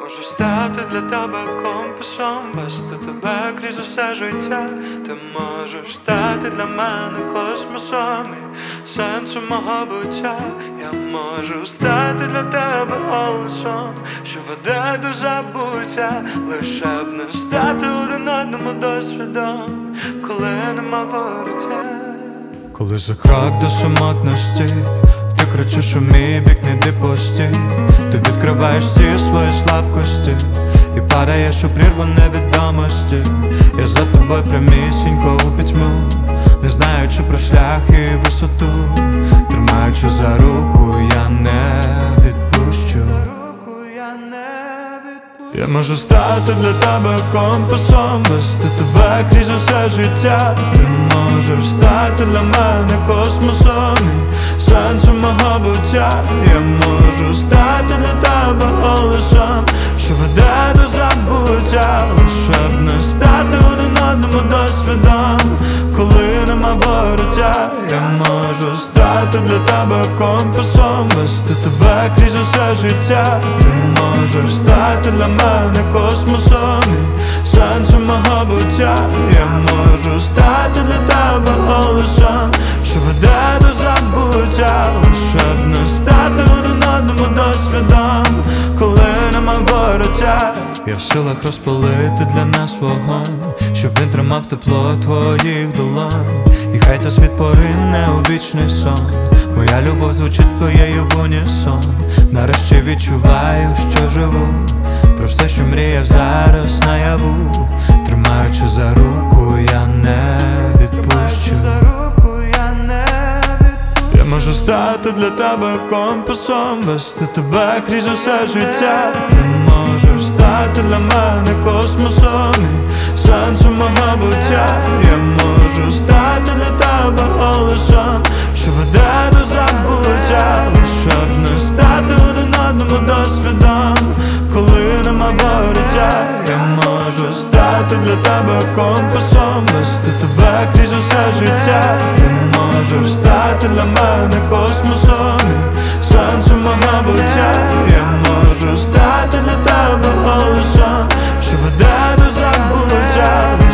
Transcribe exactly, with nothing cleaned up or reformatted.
можу стати для тебе компасом, вести тебе крізь усе життя. Ти можеш стати для мене космосом і сенсом мого буття. Я можу стати для тебе голосом, що веде до забуття, лише б не стати один одному досвідом, коли нема вороття. Коли за крок до самотності ти кричиш у мій бік, не йди постій. Ти відкриваєш всі свої слабкості і падаєш у прірву невідомості. Я за тобою прямісінько у пітьму, не знаючи про шлях і висоту. Тримаючи за руку, я не відпущу. Я можу стати для тебе компасом, вести тебе крізь усе життя. Ти можеш стати для мене космосом і сенсом мого буття. Я можу стати для тебе голосом, що веде до забуття, лише б не стати один одному досвідом, коли нема вороття. Я можу стати для тебе компасом, вести тебе крізь усе життя. Ти можеш стати для мене космосом і сенсом мого буття. Я можу стати для тебе голосом, що веде до забуття, лише б не стати один одному досвідом, коли нема вороття. Я в силах розпалити для нас вогонь, щоб він тримав тепло твоїх долонь. І хай цей світ порине у вічний сон, моя любов звучить з твоєю в унісон. Нарешті відчуваю, що живу, про все, що мріяв зараз наяву. Тримаючи за руку, я не відпущу. Я можу стати для тебе компасом, вести тебе крізь усе життя. Ти можеш стати для мене космосом і сенсом мого буття. Я можу стати для тебе голосом, що веде до забуття, лише б не стати один одному досвідом, коли нема вороття. Я можу стати для тебе компасом, вести тебе крізь усе життя. Ти можеш стати для мене космосом і сенсом мого буття. Я можу стати для тебе голосом, що веде до забуття.